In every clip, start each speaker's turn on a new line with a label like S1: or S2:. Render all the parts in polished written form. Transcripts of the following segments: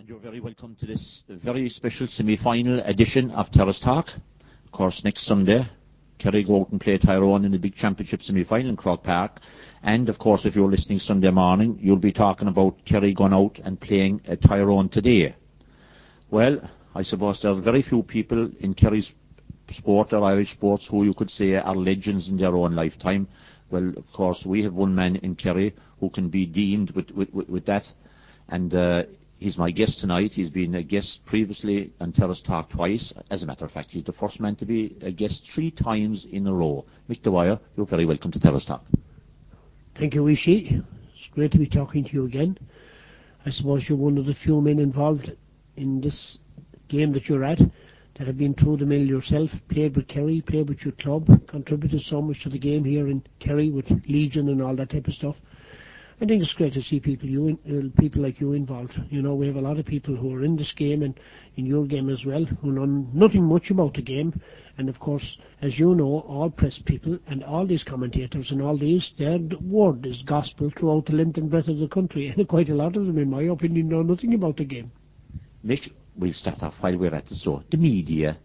S1: And you're very welcome to this very special semi-final edition of Terrace Talk. Of course, next Sunday, Kerry go out and play Tyrone in the big championship semi-final in Croke Park. And, of course, if you're listening Sunday morning, you'll be talking about Kerry going out and playing Tyrone today. Well, I suppose there are very few people in Kerry's sport or Irish sports who you could say are legends in their own lifetime. Well, of course, we have one man in Kerry who can be deemed with that. And he's my guest tonight. He's been a guest previously on Terrace Talk twice. As a matter of fact, he's the first man to be a guest 3 times in a row. Mick Dwyer, you're very welcome to Terrace Talk.
S2: Thank you, Ishi. It's great to be talking to you again. I suppose you're one of the few men involved in this game that you're at that have been through the mill yourself, played with Kerry, played with your club, contributed so much to the game here in Kerry with Legion and all that type of stuff. I think it's great to see people like you involved. You know, we have a lot of people who are in this game and in your game as well, who know nothing much about the game. And of course, as you know, all press people and all these commentators and all these, their word is gospel throughout the length and breadth of the country. And quite a lot of them, in my opinion, know nothing about the game.
S1: Mick, we'll start off while we're at it. So, the media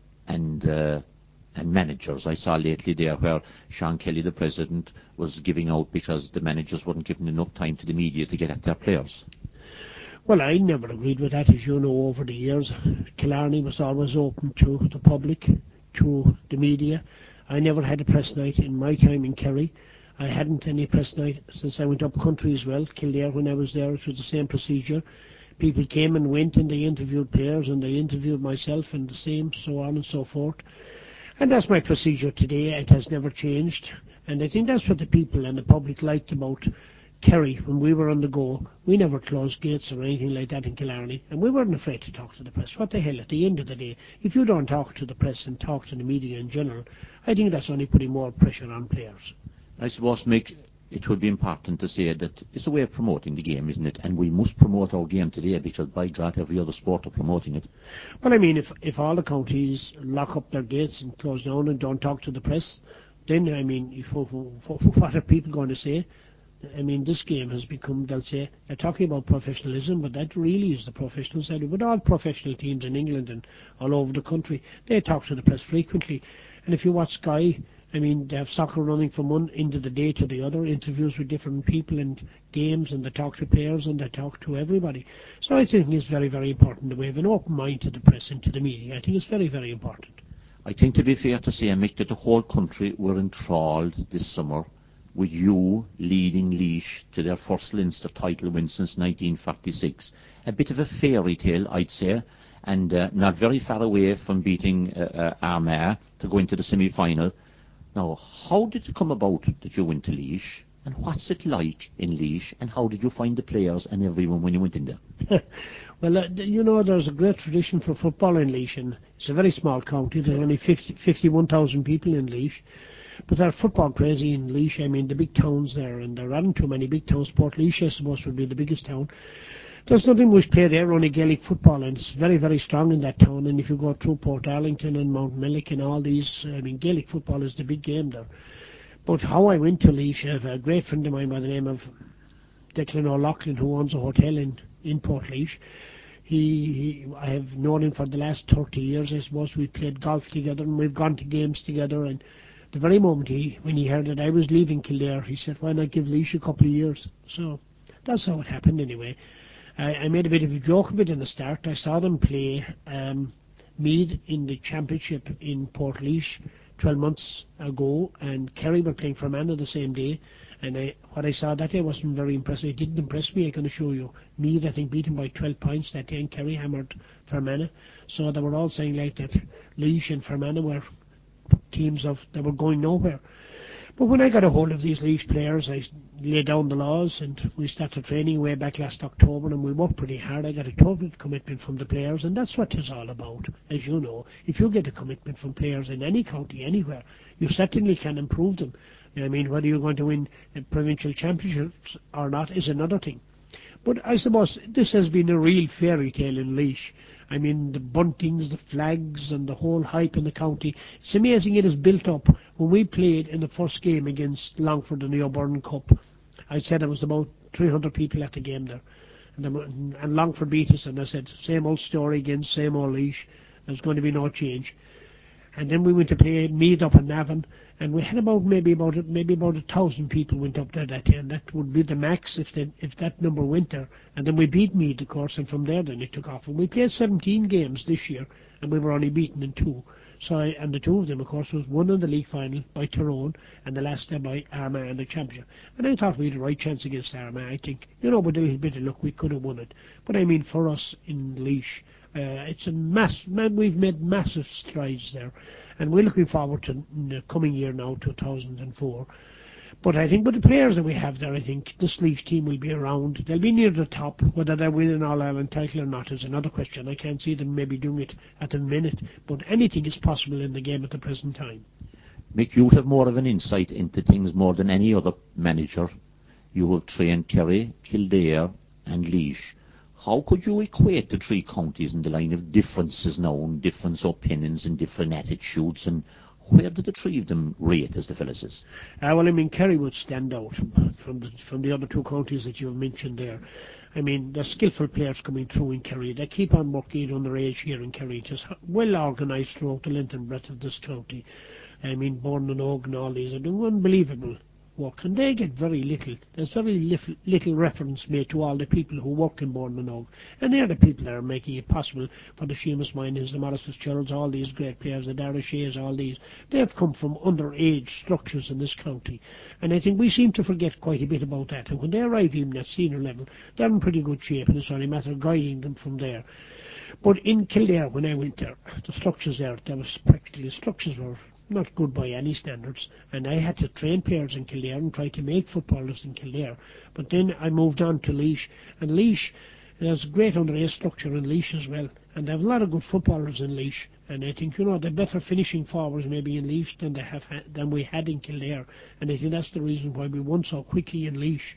S1: and managers. I saw lately there where Sean Kelly, the president, was giving out because the managers weren't giving enough time to the media to get at their players.
S2: Well, I never agreed with that, as you know, over the years. Killarney was always open to the public, to the media. I never had a press night in my time in Kerry. I hadn't any press night since I went up country as well. Kildare, when I was there, it was the same procedure. People came and went and they interviewed players and they interviewed myself and the same, so on and so forth. And that's my procedure today. It has never changed. And I think that's what the people and the public liked about Kerry when we were on the go. We never closed gates or anything like that in Killarney. And we weren't afraid to talk to the press. What the hell, at the end of the day, if you don't talk to the press and talk to the media in general, I think that's only putting more pressure on players.
S1: I suppose, Mick, it would be important to say that it's a way of promoting the game, isn't it? And we must promote our game today because, by God, every other sport are promoting it.
S2: Well, I mean, if all the counties lock up their gates and close down and don't talk to the press, then, I mean, what are people going to say? I mean, this game has become, they'll say, they're talking about professionalism, but that really is the professional side of it. All professional teams in England and all over the country, they talk to the press frequently. And if you watch Sky, I mean, they have soccer running from one end of the day to the other, interviews with different people and games, and they talk to players and they talk to everybody. So I think it's very, very important that we have an open mind to the press and to the media. I think it's very, very important.
S1: I think to be fair to say, Mick, that the whole country were enthralled this summer with you leading Laois to their first Leinster title win since 1946. A bit of a fairy tale, I'd say, and not very far away from beating Armagh to go into the semi-final. Now, how did it come about that you went to Laois, and what's it like in Laois, and how did you find the players and everyone when you went in there?
S2: Well, you know, there's a great tradition for football in Laois, and it's a very small county. There's only 51,000 people in Laois, but they're football crazy in Laois. I mean, the big towns there, and there aren't too many big towns. Port Laois, I suppose, would be the biggest town. There's nothing much played there, only Gaelic football, and it's very, very strong in that town. And if you go through Portarlington and Mount Mellick and all these, I mean, Gaelic football is the big game there. But how I went to Laois, I have a great friend of mine by the name of Declan O'Loughlin, who owns a hotel in Port Laois. I have known him for the last 30 years, I suppose. We played golf together and we've gone to games together. And the very moment when he heard that I was leaving Kildare, he said, why not give Laois a couple of years? So that's how it happened anyway. I made a bit of a joke of it in the start. I saw them play Meath in the championship in Port Laois 12 months ago, and Kerry were playing Fermanagh the same day. And what I saw that day wasn't very impressive. It didn't impress me, I can assure you. Meath, I think, beat him by 12 points that day, and Kerry hammered Fermanagh. So they were all saying like that Laois and Fermanagh were teams that were going nowhere. But when I got a hold of these Laois players, I laid down the laws and we started training way back last October, and we worked pretty hard. I got a total commitment from the players, and that's what it's all about. As you know, if you get a commitment from players in any county, anywhere, you certainly can improve them. I mean, whether you're going to win provincial championships or not is another thing. But I suppose this has been a real fairy tale in Laois. I mean, the buntings, the flags, and the whole hype in the county. It's amazing it is built up. When we played in the first game against Longford in the O'Byrne Cup, I said there was about 300 people at the game there. and Longford beat us, and I said, same old story again, same old Laois, there's going to be no change. And then we went to play Meath up in Navan, and we had maybe about 1,000 people went up there that day, and that would be the max if that number went there. And then we beat Meath, of course, and from there then it took off. And we played 17 games this year, and we were only beaten in 2. And the 2 of them, of course, was one in the league final by Tyrone, and the last day by Armagh in the championship. And I thought we had a right chance against Armagh. I think, with a little bit of luck, we could have won it. But I mean, for us in Laois, it's we've made massive strides there, and we're looking forward to the coming year now, 2004. But I think with the players that we have there, I think this Laois team will be around. They'll be near the top. Whether they win an All-Ireland title or not is another question. I can't see them maybe doing it at the minute, but anything is possible in the game at the present time.
S1: Mick, you have more of an insight into things more than any other manager. You have trained Kerry, Kildare and Laois. How could you equate the 3 counties in the line of differences now, and different opinions and different attitudes, and where did the 3 of them rate, as the fellow says?
S2: Well, I mean, Kerry would stand out from the other 2 counties that you've mentioned there. I mean, there's skillful players coming through in Kerry. They keep on working underage here in Kerry. It is well organised throughout the length and breadth of this county. I mean, Bourne and Og and all these are doing unbelievable work, and they get very little. There's very little reference made to all the people who work in Bourne and Og, and they're the people that are making it possible for the Seamus Minans, the Maurice Fitzgeralds, all these great players, the Dara Sheas, all these. They've come from underage structures in this county, and I think we seem to forget quite a bit about that. And when they arrive even at senior level, they're in pretty good shape, and it's only a matter of guiding them from there. But in Kildare, when I went there, the structures there was practically, structures were not good by any standards, and I had to train players in Kildare and try to make footballers in Kildare. But then I moved on to Laois, and Laois, there's a great underage structure in Laois as well, and they have a lot of good footballers in Laois, and I think, they're better finishing forwards maybe in Laois than we had in Kildare, and I think that's the reason why we won so quickly in Laois.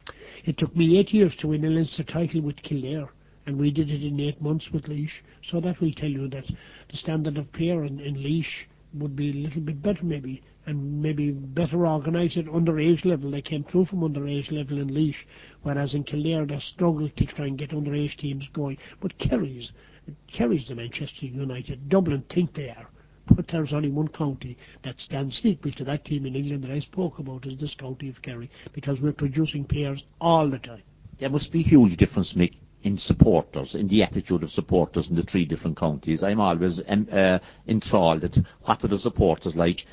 S2: It took me 8 years to win a Leinster title with Kildare, and we did it in 8 months with Laois, so that will tell you that the standard of player in Laois would be a little bit better maybe, and maybe better organised at underage level. They came through from underage level in Laois, whereas in Kildare they struggled to try and get underage teams going. But Kerry's the Manchester United. Dublin think they are, but there's only one county that stands equal to that team in England that I spoke about, is this county of Kerry, because we're producing players all the time.
S1: There must be a huge difference, Mick, in supporters, in the attitude of supporters in the 3 different counties. I'm always enthralled at what are the supporters like.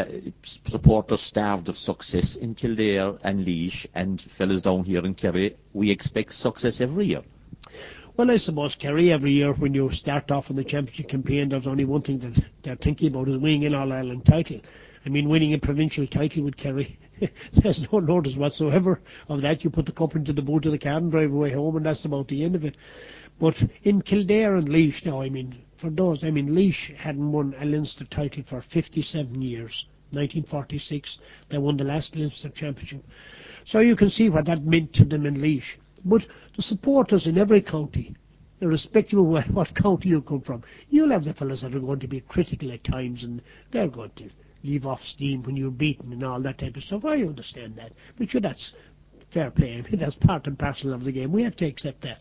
S1: Supporters starved of success in Kildare and Laois, and fellas down here in Kerry, we expect success every year.
S2: Well, I suppose, Kerry, every year when you start off in the championship campaign, there's only one thing that they're thinking about, is winning an All-Ireland title. I mean, winning a provincial title with Kerry, there's no notice whatsoever of that. You put the cup into the boot of the car and drive away home, and that's about the end of it. But in Kildare and Laois now, Laois hadn't won a Leinster title for 57 years. 1946, they won the last Leinster championship. So you can see what that meant to them in Laois. But the supporters in every county, irrespective of what county you come from, you'll have the fellas that are going to be critical at times, and they're going to leave off steam when you're beaten and all that type of stuff. I understand that, but that's fair play. I mean, that's part and parcel of the game. We have to accept that.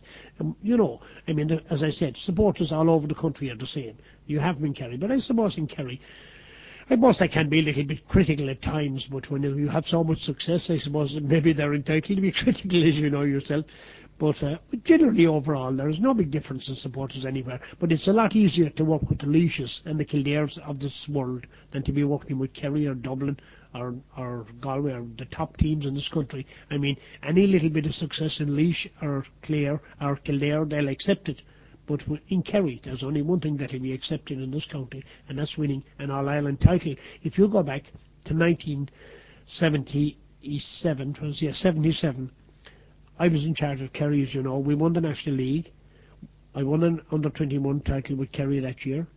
S2: As I said, supporters all over the country are the same. You have them in Kerry, but I suppose in Kerry, they can be a little bit critical at times, but when you have so much success, I suppose maybe they're entitled to be critical, as you know yourself. But generally, overall, there is no big difference in supporters anywhere. But it's a lot easier to work with the Laois and the Kildares of this world than to be working with Kerry or Dublin or Galway or the top teams in this country. I mean, any little bit of success in Laois or Clare or Kildare, they'll accept it. But in Kerry, there's only one thing that will be accepted in this county, and that's winning an All-Ireland title. If you go back to 1977, I was in charge of Kerry, as you know. We won the National League. I won an under-21 title with Kerry that year.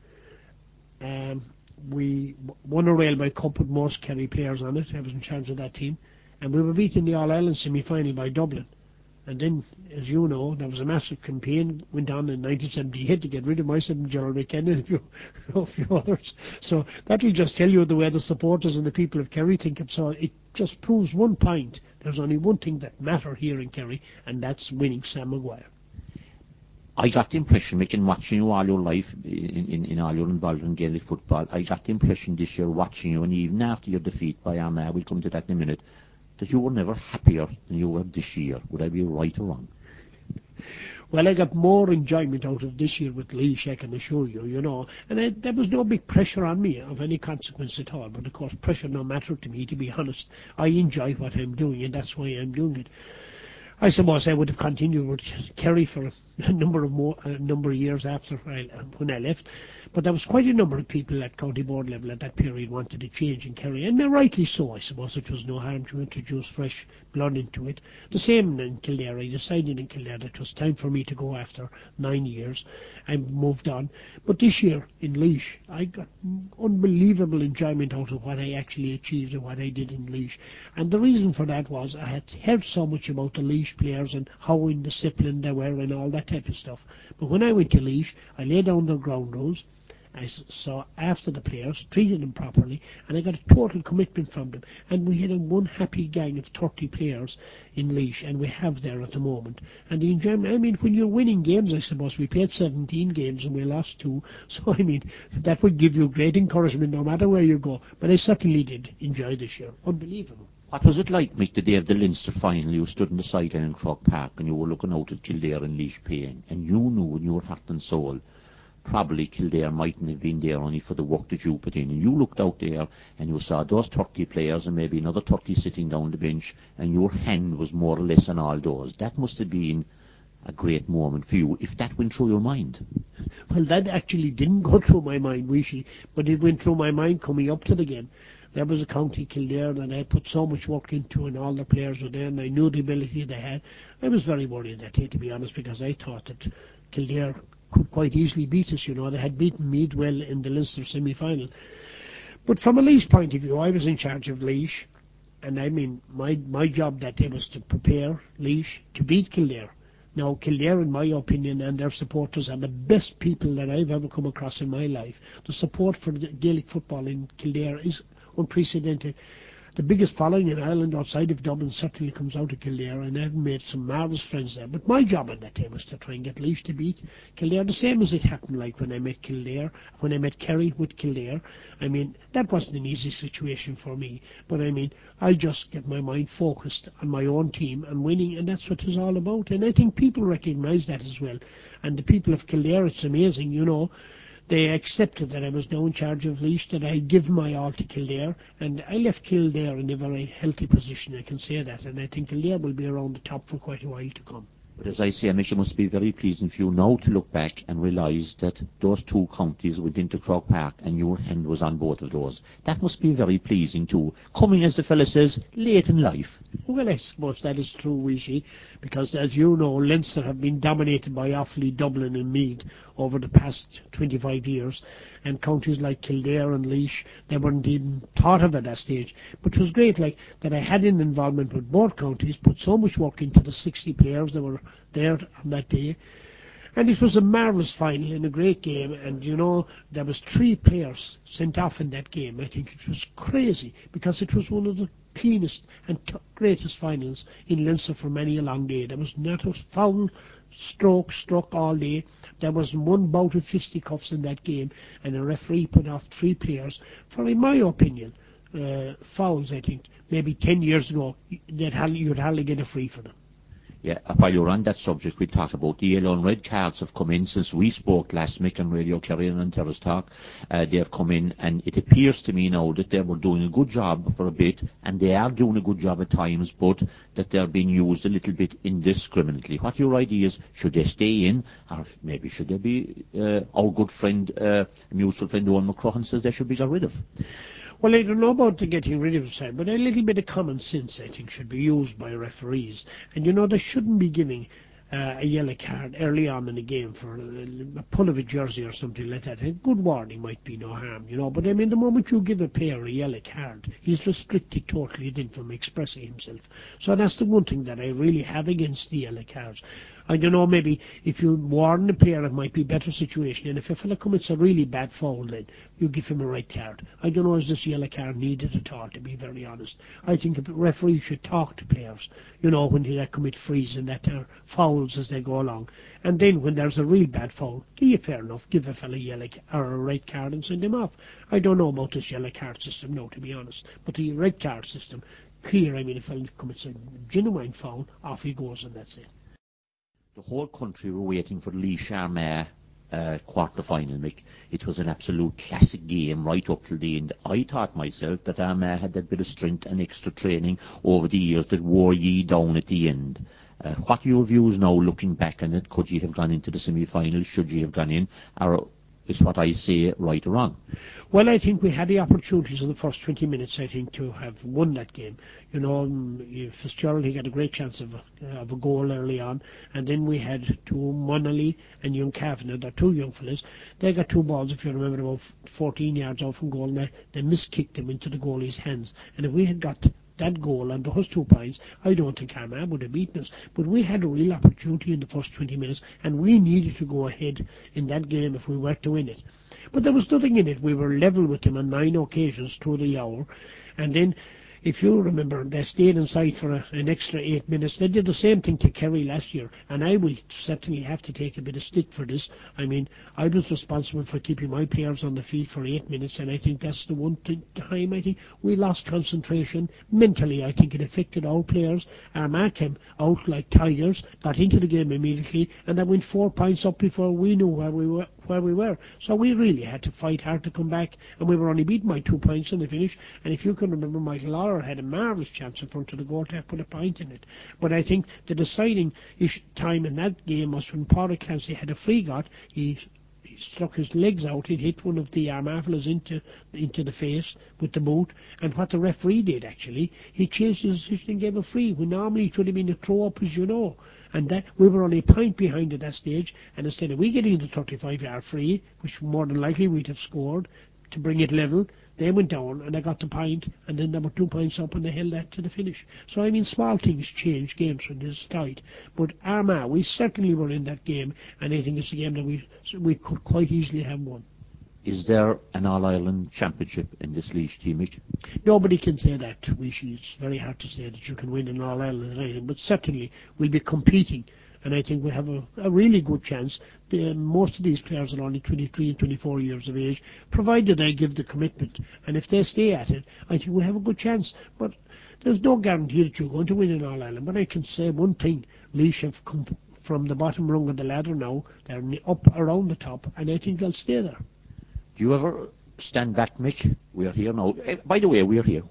S2: We won a Railway Cup with most Kerry players on it. I was in charge of that team. And we were beaten in the All-Ireland semi-final by Dublin. And then, as you know, there was a massive campaign went on in 1978 to get rid of my son, Gerald McKenna, and a few others. So that will just tell you the way the supporters and the people of Kerry think of. So it just proves one point. There's only one thing that matters here in Kerry, and that's winning Sam Maguire.
S1: I got the impression, Mick, watching you all your life in all your involvement in Gaelic football, I got the impression this year watching you, and even after your defeat by Armagh, we'll come to that in a minute, that you were never happier than you were this year. Would I be right or wrong?
S2: Well, I got more enjoyment out of this year with Laois, I can assure you, you know. And there was no big pressure on me of any consequence at all. But, of course, pressure no matter to me, to be honest. I enjoy what I'm doing, and that's why I'm doing it. I suppose I would have continued with Kerry for a number of years after when I left, but there was quite a number of people at county board level at that period wanted a change in Kerry, and rightly so. I suppose it was no harm to introduce fresh blood into it. The same in Kildare. I decided in Kildare that it was time for me to go after 9 years. I moved on, but this year in Laois, I got unbelievable enjoyment out of what I actually achieved and what I did in Laois, and the reason for that was I had heard so much about the Laois players and how indisciplined they were and all that type of stuff. But when I went to Laois, I laid down the ground rules. I saw after the players, treated them properly, and I got a total commitment from them. And we had one happy gang of 30 players in Laois, and we have there at the moment. And the enjoyment, I mean, when you're winning games, I suppose, we played 17 games and we lost 2. So, I mean, that would give you great encouragement no matter where you go. But I certainly did enjoy this year. Unbelievable.
S1: What was it like, Mick, the day of the Leinster final? You stood on the sideline in Croke Park and you were looking out at Kildare and Laois playing, and you knew in your heart and soul probably Kildare mightn't have been there only for the work that you put in. And you looked out there and you saw those 30 players and maybe another 30 sitting down the bench, and your hand was more or less on all those. That must have been a great moment for you, if that went through your mind.
S2: Well, that actually didn't go through my mind, Wishy, but it went through my mind coming up to the game. There was a County Kildare that I put so much work into, and all the players were there, and I knew the ability they had. I was very worried that day, to be honest, because I thought that Kildare could quite easily beat us. You know, they had beaten Meath well in the Leinster semi-final. But from a Laois point of view, I was in charge of Laois, and I mean, my job that day was to prepare Laois to beat Kildare. Now, Kildare, in my opinion, and their supporters are the best people that I've ever come across in my life. The support for the Gaelic football in Kildare is unprecedented. The biggest following in Ireland outside of Dublin certainly comes out of Kildare, and I've made some marvellous friends there. But my job on that day was to try and get Laois to beat Kildare, the same as it happened like when I met Kerry with Kildare. I mean, that wasn't an easy situation for me, but I mean, I just get my mind focused on my own team and winning, and that's what it's all about. And I think people recognise that as well. And the people of Kildare, it's amazing, you know. They accepted that I was now in charge of Laois, that I'd give my all to Kildare, and I left Kildare in a very healthy position, I can say that, and I think Kildare will be around the top for quite a while to come.
S1: But as I say, Mick, it must be very pleasing for you now to look back and realise that those two counties went into Croke Park and your hand was on both of those. That must be very pleasing too, coming, as the fella says, late in life.
S2: Well, I suppose that is true, Wishy, because as you know, Leinster have been dominated by Offaly, Dublin and Meath over the past 25 years, and counties like Kildare and Laois, they weren't even thought of at that stage. But it was great, like, that I had an involvement with both counties, put so much work into the 60 players that were there on that day. And it was a marvellous final and a great game, and you know, there was 3 players sent off in that game. I think it was crazy, because it was one of the cleanest and greatest finals in Leinster for many a long day. There was not a foul stroke struck all day. There was one bout of fisticuffs in that game, and a referee put off 3 players for, in my opinion, fouls. I think maybe 10 years ago you'd hardly get a free for them.
S1: Yeah, while you're on that subject, we talk about the yellow and red cards have come in since we spoke last week on Radio Kerry and Terrace Talk. They have come in, and it appears to me now that they were doing a good job for a bit, and they are doing a good job at times, but that they're being used a little bit indiscriminately. What your idea is? Should they stay in, or maybe should they be, our good friend, mutual friend Owen McCrohan says they should be got rid of?
S2: Well, I don't know about the getting rid of it, but a little bit of common sense, I think, should be used by referees. And, you know, they shouldn't be giving a yellow card early on in the game for a pull of a jersey or something like that. A good warning might be no harm, But I mean, the moment you give a player a yellow card, he's restricted totally then from expressing himself. So that's the one thing that I really have against the yellow cards. I don't know, maybe if you warn the player, it might be a better situation. And if a fella commits a really bad foul, then you give him a red card. I don't know, is this yellow card needed at all, to be very honest. I think a referee should talk to players, when they commit frees and that are fouls as they go along. And then when there's a real bad foul, fair enough, give a fella or a red card and send him off. I don't know about this yellow card system, no, to be honest. But the red card system, clear, I mean, if a fella commits a genuine foul, off he goes and that's it.
S1: The whole country were waiting for the Laois Armagh quarter-final, Mick. It was an absolute classic game right up till the end. I thought myself that Armagh had that bit of strength and extra training over the years that wore ye down at the end. What are your views now looking back on it? Could ye have gone into the semi-final? Should ye have gone in? Or is what I say right or wrong?
S2: Well, I think we had the opportunities in the first 20 minutes, I think, to have won that game. Fitzgerald, he got a great chance of a goal early on, and then we had Munnelly and young Kavanagh, they're two young fellas. They got two balls, if you remember, about 14 yards out from goal, and they miskicked them into the goalie's hands. And if we had got that goal and those 2 points, I don't think Armagh would have beaten us. But we had a real opportunity in the first 20 minutes, and we needed to go ahead in that game if we were to win it. But there was nothing in it. We were level with them on 9 occasions through the hour. And then, if you remember, they stayed inside for an extra 8 minutes. They did the same thing to Kerry last year, and I will certainly have to take a bit of stick for this. I mean, I was responsible for keeping my players on the field for 8 minutes, and I think that's the one time I think we lost concentration. Mentally, I think it affected our players. Armagh came out like tigers, got into the game immediately, and they went 4 points up before we knew where we were. So we really had to fight hard to come back, and we were only beaten by 2 points in the finish. And if you can remember, Michael Lawler had a marvellous chance in front of the goal to put a point in it. But I think the deciding time in that game was when Pádraig Clancy had a free got. He struck his legs out. He hit one of the Armagh fellas into the face with the boot. And what the referee did, actually, he changed his decision and gave a free, when normally it would have been a throw-up, as you know. And that we were only a point behind at that stage. And instead of we getting the 35-yard free, which more than likely we'd have scored to bring it level, they went down and they got the point, and then they were 2 points up and they held that to the finish. So, I mean, small things change games when it's tight. But Armagh, we certainly were in that game, and I think it's a game that we could quite easily have won.
S1: Is there an All-Ireland championship in this Laois team?
S2: Nobody can say that, Wishy. It's very hard to say that you can win an All-Ireland or anything, but certainly we'll be competing. And I think we have a really good chance. Most of these players are only 23 and 24 years of age, provided they give the commitment. And if they stay at it, I think we have a good chance. But there's no guarantee that you're going to win in All-Ireland. But I can say one thing. Laois have come from the bottom rung of the ladder now. They're up around the top, and I think they'll stay there.
S1: Do you ever stand back, Mick? We're here now. By the way, we're here.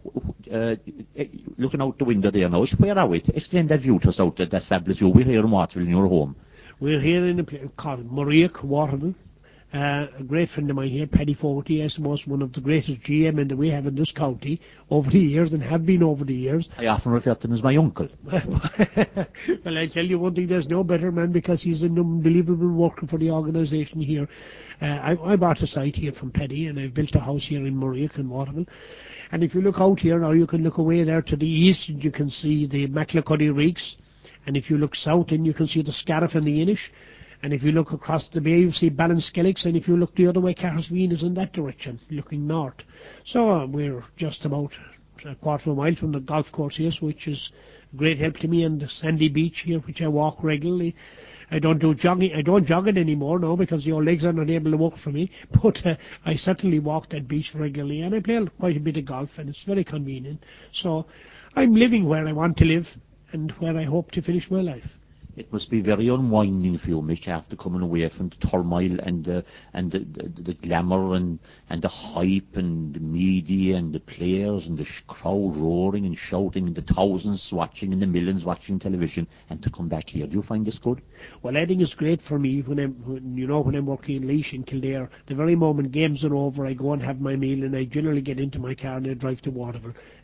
S1: Looking out the window there now. Where are we? Explain that view to us out, that fabulous view. We're here in Waterville, in your home.
S2: We're here in a place called Murriach, Waterville. A great friend of mine here, Paddy Fogarty, I suppose one of the greatest GM that we have in this county over the years, and have been over the years.
S1: I often refer to him as my uncle.
S2: Well, I tell you one thing, there's no better man, because he's an unbelievable worker for the organisation here. I bought a site here from Paddy, and I've built a house here in Murriach in Waterville. And if you look out here now, you can look away there to the east, and you can see the Maclacuddy Reeks. And if you look south, in you can see the Scariff and the Inish. And if you look across the bay, you see Ballinskelligs, and if you look the other way, Cahersveen is in that direction, looking north. So we're just about a quarter of a mile from the golf course here, which is a great help to me, and the sandy beach here, which I walk regularly. I don't jog it anymore now, because your legs are not able to work for me, but I certainly walk that beach regularly, and I play quite a bit of golf, and it's very convenient. So I'm living where I want to live, and where I hope to finish my life.
S1: It must be very unwinding for you, Mick, after coming away from the turmoil and the glamour and the hype and the media and the players and the crowd roaring and shouting and the thousands watching and the millions watching television, and to come back here. Do you find this good?
S2: Well, I think it's great for me when I'm working in Laois and Kildare. The very moment games are over, I go and have my meal, and I generally get into my car and I drive to Waterville.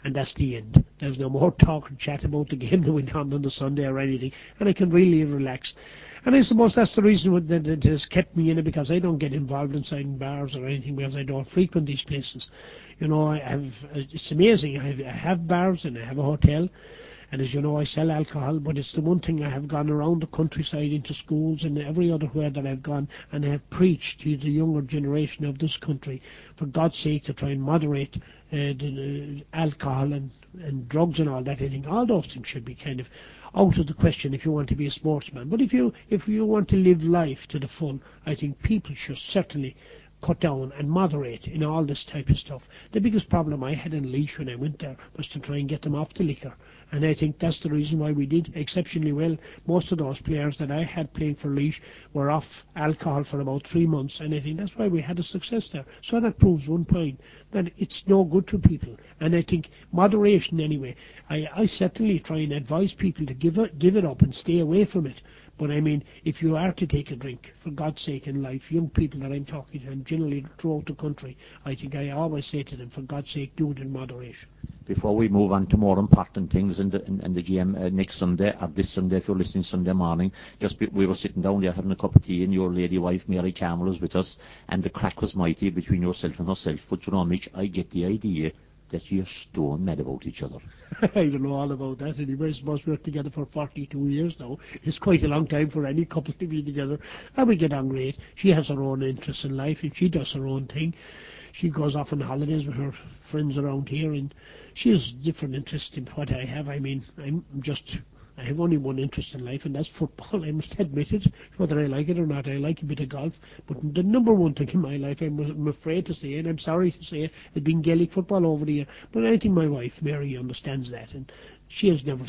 S2: and that's the end. There's no more talk and chat about the game that went on the Sunday or anything, and I can really relax. And I suppose that's the reason that it has kept me in it, because I don't get involved inside bars or anything, because I don't frequent these places. You know, it's amazing. I have bars and I have a hotel. And as you know, I sell alcohol, but it's the one thing I have gone around the countryside into schools and every other where that I've gone, and I have preached to the younger generation of this country, for God's sake, to try and moderate the alcohol and drugs and all that. I think all those things should be kind of out of the question if you want to be a sportsman. But if you want to live life to the full, I think people should certainly cut down and moderate in all this type of stuff. The biggest problem I had in Laois when I went there was to try and get them off the liquor. And I think that's the reason why we did exceptionally well. Most of those players that I had playing for Laois were off alcohol for about 3 months, and I think that's why we had a success there. So that proves one point, that it's no good to people. And I think moderation anyway. I certainly try and advise people to give it up and stay away from it. But I mean, if you are to take a drink, for God's sake, in life, young people that I'm talking to, and generally throughout the country, I think I always say to them, for God's sake, do it in moderation.
S1: Before we move on to more important things in the game next Sunday, or this Sunday if you're listening Sunday morning, we were sitting down there having a cup of tea, and your lady wife Mary Campbell was with us, and the crack was mighty between yourself and herself. But you know, Mick, I get the idea that you're stone mad about each other.
S2: I don't know all about that anyway. I suppose we're together for 42 years now. It's quite a long time for any couple to be together. And we get on great. She has her own interests in life, and she does her own thing. She goes off on holidays with her friends around here, and she has different interests in what I have. I mean, I have only one interest in life, and that's football. I must admit it, whether I like it or not. I like a bit of golf, but the number one thing in my life, I'm afraid to say, and I'm sorry to say, has been Gaelic football over the year. But I think my wife, Mary, understands that, and she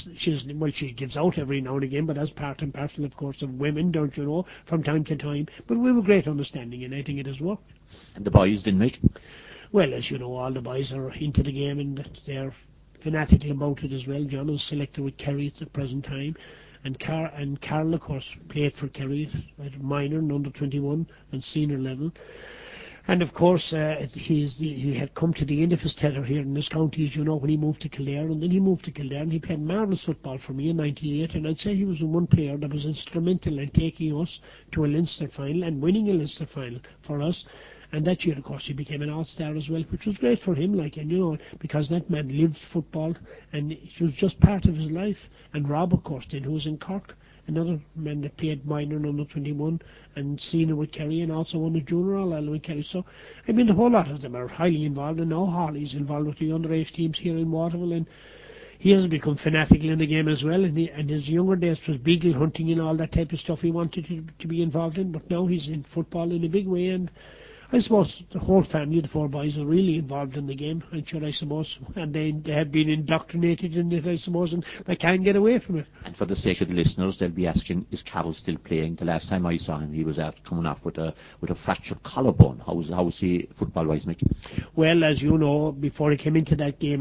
S2: gives out every now and again, but that's part and parcel, of course, of women, don't you know, from time to time. But we have a great understanding, and I think it has worked.
S1: And the boys didn't make?
S2: Well, as you know, all the boys are into the game, and they're fanatical about it as well. John is selected with Kerry at the present time, and Carl, of course, played for Kerry at minor and under 21 and senior level. And of course, he had come to the end of his tether here in this county, as you know, when he moved to Kildare, and then he moved to Kildare and he played marvellous football for me in '98, and I'd say he was the one player that was instrumental in taking us to a Leinster final and winning a Leinster final for us. And that year, of course, he became an all-star as well, which was great for him, and you know, because that man lived football, and it was just part of his life. And Rob, of course, who was in Cork, another man that played minor and under 21, and senior with Kerry, and also won the junior all with Kerry. So, I mean, the whole lot of them are highly involved, and now Harley's involved with the underage teams here in Waterville, and he has become fanatical in the game as well, and his younger days was beagle hunting and all that type of stuff he wanted to be involved in, but now he's in football in a big way, and I suppose the whole family, the 4 boys, are really involved in the game, I suppose, and they have been indoctrinated in it, I suppose, and they can't get away from it.
S1: And for the sake of the listeners, they'll be asking, is Carroll still playing? The last time I saw him, he was out coming off with a fractured collarbone. How's he football-wise, Mick?
S2: Well, as you know, before he came into that game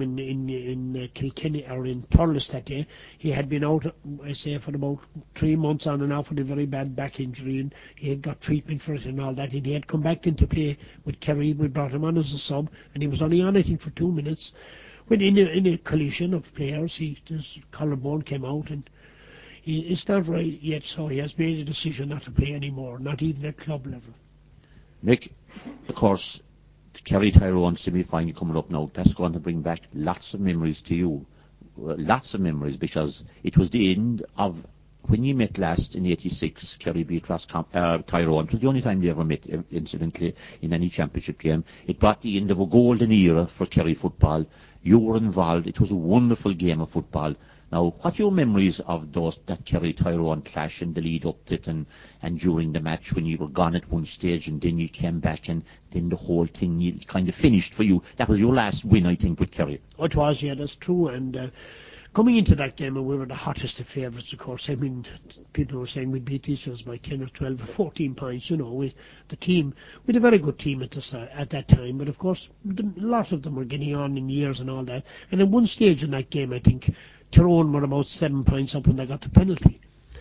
S2: in Kilkenny, or in Thurles that day, he had been out, I say, for about 3 months on and off with a very bad back injury, and he had got treatment for it and all that, and he had come back into play with Kerry. We brought him on as a sub, and he was only on, I think, for 2 minutes. When in a collision of players, his collarbone came out, and it's not right yet, so he has made a decision not to play anymore, not even at club level.
S1: Mick, of course, the Kerry Tyrone semi-final coming up now, that's going to bring back lots of memories to you. Lots of memories, because it was the end of when you met last in '86, Kerry beat Tyrone. It was the only time they ever met, incidentally, in any championship game. It brought the end of a golden era for Kerry football. You were involved. It was a wonderful game of football. Now, what are your memories of that Kerry Tyrone clash and the lead up to it, and during the match when you were gone at one stage and then you came back and then the whole thing kind of finished for you? That was your last win, I think, with Kerry.
S2: It was, yeah, that's true. And coming into that game, we were the hottest of favourites, of course. I mean, people were saying we beat these ones by 10 or 12 or 14 points, you know. We had a very good team at that time, but of course, a lot of them were getting on in years and all that. And at one stage in that game, I think, Tyrone were about 7 points up when they got the penalty.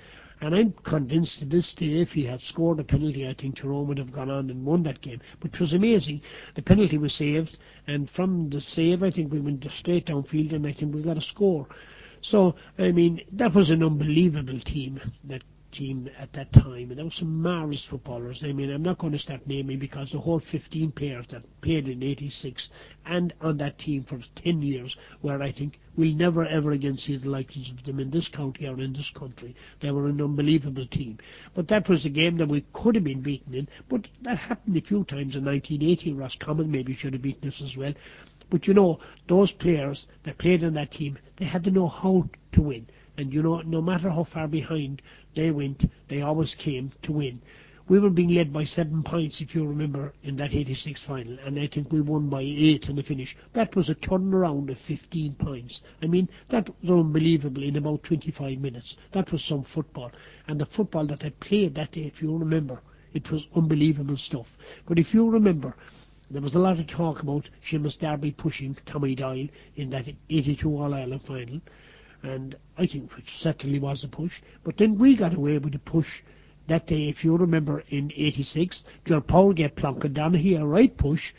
S2: And I'm convinced to this day, if he had scored a penalty, I think Tyrone would have gone on and won that game. But it was amazing. The penalty was saved, and from the save, I think we went straight downfield, and I think we got a score. So, I mean, that was an unbelievable team, that team at that time, and there were some marvellous footballers. I mean, I'm not going to start naming because the whole 15 players that played in 86 and on that team for 10 years, where I think we'll never ever again see the likes of them in this county or in this country. They were an unbelievable team. But that was a game that we could have been beaten in, but that happened a few times in 1980. Roscommon maybe should have beaten us as well. But you know, those players that played on that team, they had to know how to win. And you know, no matter how far behind they went, they always came to win. We were being led by 7 points, if you remember, in that 86 final, and I think we won by 8 in the finish. That was a turnaround of 15 points. I mean, that was unbelievable in about 25 minutes. That was some football. And the football that I played that day, if you remember, it was unbelievable stuff. But if you remember, there was a lot of talk about Seamus Darby pushing Tommy Doyle in that 82 All-Ireland final. And I think it certainly was a push. But then we got away with a push that day, if you remember, in 86. Joel Powell gave Plonkin Donaghy a right push.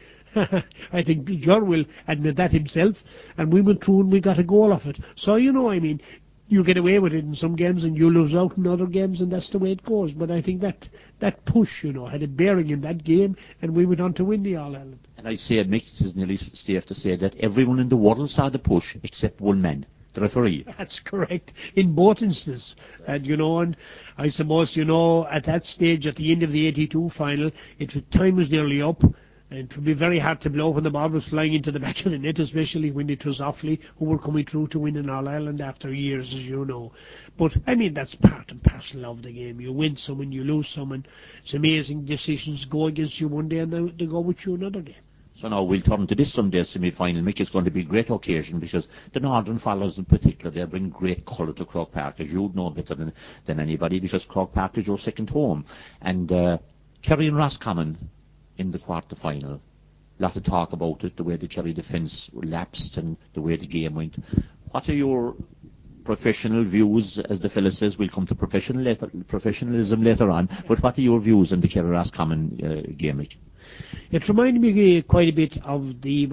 S2: I think Joel will admit that himself. And we went through and we got a goal off it. So, you know, I mean, you get away with it in some games and you lose out in other games, and that's the way it goes. But I think that push, you know, had a bearing in that game, and we went on to win the All-Ireland.
S1: And I say, Mick, it is nearly safe to say that everyone in the world saw the push except one man. The referee.
S2: That's correct, in both instances. And, you know, and I suppose, you know, at that stage, at the end of the 82 final, time was nearly up, and it would be very hard to blow when the ball was flying into the back of the net, especially when it was Offaly, who were coming through to win in All-Ireland after years, as you know. But, I mean, that's part and parcel of the game. You win some and you lose some, and it's amazing decisions go against you one day and they go with you another day.
S1: So now we'll turn to this Sunday's semi-final. Mick, it's going to be a great occasion because the Northern Followers in particular, they bring great colour to Croke Park, as you'd know better than anybody, because Croke Park is your second home. And Kerry and Roscommon in the quarter-final. A lot of talk about it, the way the Kerry defence lapsed and the way the game went. What are your professional views, as the fellow says? We'll come to professionalism later on, but what are your views on the Kerry Roscommon game, Mick?
S2: It reminded me quite a bit of the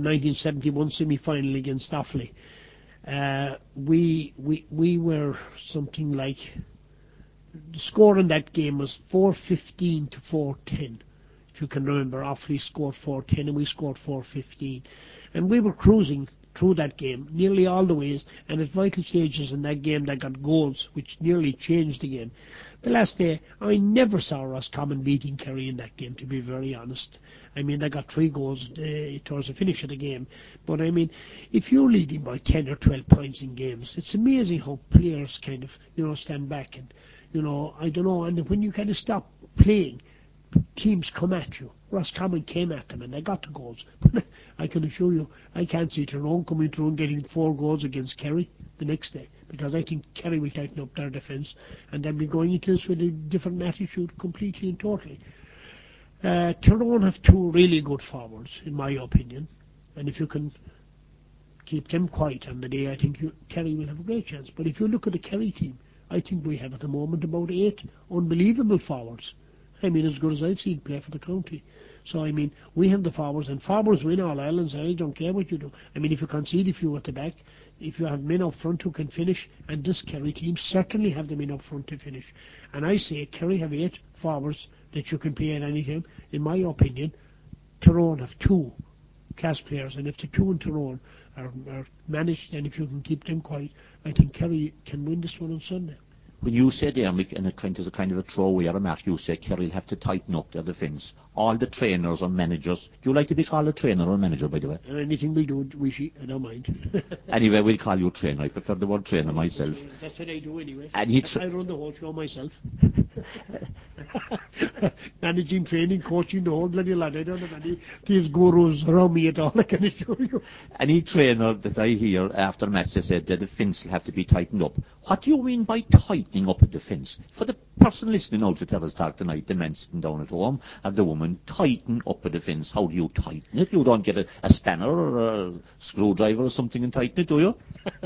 S2: 1971 semi-final against Offaly. We were something like, the score in that game was 4-15 to 4-10. If you can remember, Offaly scored 4-10 and we scored 4-15. And we were cruising through that game, nearly all the ways, and at vital stages in that game they got goals, which nearly changed the game. The last day, I never saw Roscommon beating Kerry in that game, to be very honest. I mean, they got 3 goals towards the finish of the game. But, I mean, if you're leading by 10 or 12 points in games, it's amazing how players kind of, you know, stand back and, you know, I don't know, and when you kind of stop playing, teams come at you. Roscommon came at them and they got the goals. But I can assure you, I can't see Tyrone coming through and getting 4 goals against Kerry the next day, because I think Kerry will tighten up their defence and they'll be going into this with a different attitude completely and totally. Tyrone have 2 really good forwards, in my opinion, and if you can keep them quiet on the day, I think Kerry will have a great chance. But if you look at the Kerry team, I think we have at the moment about 8 unbelievable forwards. I mean, as good as I've seen play for the county. So, I mean, we have the forwards, and forwards win all Irelands, and I don't care what you do. I mean, if you concede a few at the back, if you have men up front who can finish, and this Kerry team certainly have the men up front to finish. And I say Kerry have 8 forwards that you can play at any time. In my opinion, Tyrone have 2 class players, and if the 2 in Tyrone are managed, and if you can keep them quiet, I think Kerry can win this one on Sunday.
S1: When you say there, Mick, and as a kind of a throwaway remark, you say Kerry will have to tighten up their defence. All the trainers or managers. Do you like to be called a trainer or manager, by the way?
S2: Anything we do, I don't mind.
S1: Anyway, we'll call you trainer. I prefer the word trainer myself.
S2: That's what I do anyway.
S1: And
S2: I run the whole show myself. Managing, training, coaching, the whole bloody lot. I don't have any these gurus around me at all, I can assure you.
S1: Any trainer that I hear after a match, they said that the fence will have to be tightened up. What do you mean by tightening up a defence? For the person listening out to Terrace Talk tonight, the man sitting down at home, and the woman, tighten up a defence. How do you tighten it? You don't get a spanner or a screwdriver or something and tighten it, do you?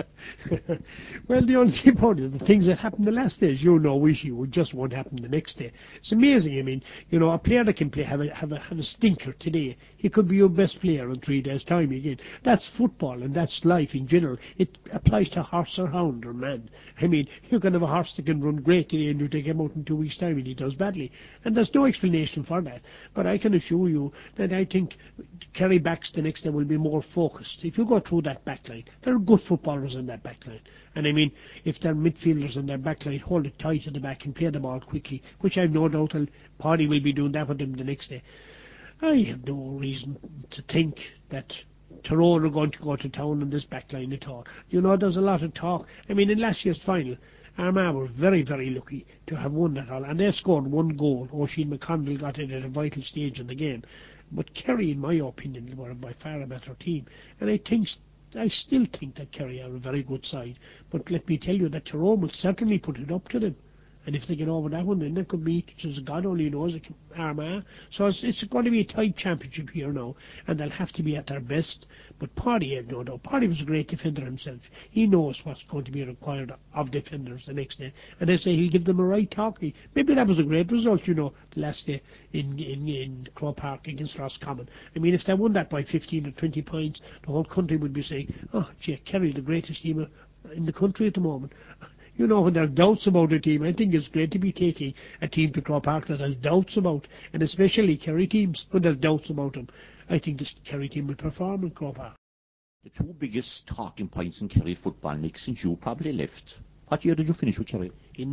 S2: Well, the only thing about it, the things that happened the last days, would just won't happen the next day. It's amazing. I mean, a player that can play have a stinker today, he could be your best player in 3 days' time again. That's football and that's life in general. It applies to horse or hound or man. I mean, you can have a horse that can run great today and you take him out in 2 weeks' time and he does badly. And there's no explanation for that. But I can assure you that I think Kerry backs the next day will be more focused. If you go through that backline, there are good footballers in that backline. And I mean, if their midfielders in their backline hold it tight at the back and play the ball quickly, which I've no doubt Paddy will be doing that with them the next day, I have no reason to think that Tyrone are going to go to town on this backline at all. There's a lot of talk. I mean, in last year's final, Armagh were very, very lucky to have won that all, and they scored one goal. Oisin McConnell got it at a vital stage in the game. But Kerry, in my opinion, were by far a better team. And I still think that Kerry are a very good side. But let me tell you that Tyrone will certainly put it up to them. And if they get over that one, then they could beat, just God only knows, Armagh. So it's going to be a tight championship here now, and they'll have to be at their best. But Paddy, I no doubt. Paddy was a great defender himself. He knows what's going to be required of defenders the next day. And I say he'll give them a right talking. Maybe that was a great result, the last day in Croke Park against Roscommon. I mean, if they won that by 15 or 20 points, the whole country would be saying, Kerry, the greatest team in the country at the moment. When there's doubts about a team, I think it's great to be taking a team to Croke Park that has doubts about, and especially Kerry teams, when there's doubts about them. I think this Kerry team will perform in Croke Park.
S1: The two biggest talking points in Kerry football, Nick, since you probably left. What year did you finish with Kerry?
S2: In